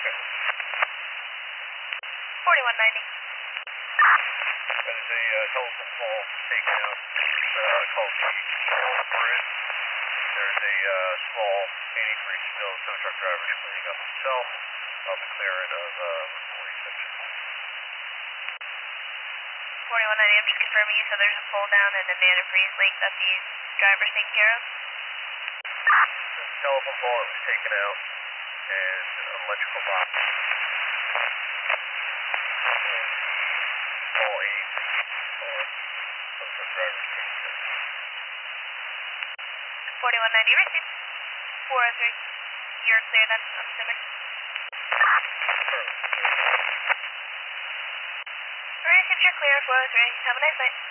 Okay. 4190. There's a telephone pole taken out called the bridge. There's a small painting crease spill. Tow truck driver is cleaning up himself on the clearing of 46. 4190, I'm just confirming you said there's a pull down and an antifreeze leak that the driver's taking care of? The telephone pole that was taken out and an electrical box. Small 80 car. Tow truck driver is taking care of. 4190, received. 403. You're clear then, I'm assuming? Alright, received, you're clear, 403. Have a nice night.